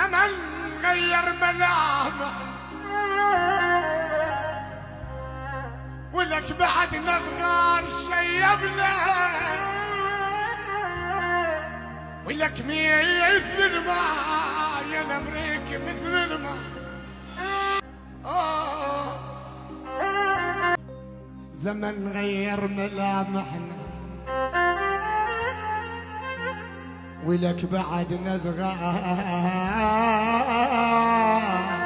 زمن غير ملامح ولك بعدنا صغار شيبنا ولك مثل الماء يا الامريكي مثل الماء. زمن غير ملامحنا ولك بعدنا صغار